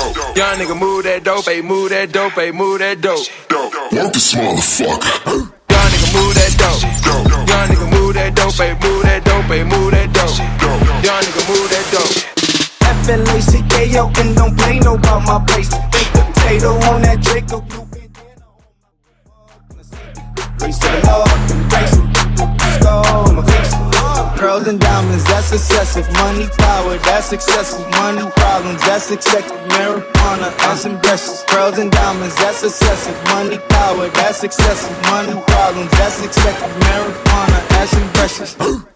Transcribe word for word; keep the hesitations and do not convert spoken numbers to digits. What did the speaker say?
Young nigga move that dope, ayy, move that dope, ayy, move that dope. Want this motherfucker. Young nigga move that dope. Young nigga move that dope, ayy, move that dope, ayy, move that dope. Young nigga move that dope. F L A C K O and don't play no about my place. Big potato on that Draco. Grace to the Lord, grace to my face. Pearls and diamonds, that's excessive. Money, power, that's excessive. Money, problems, that's excessive. Marijuana, that's impressive. Pearls and diamonds, that's excessive. Money, power, that's excessive. Money, problems, that's excessive. Marijuana, that's impressive.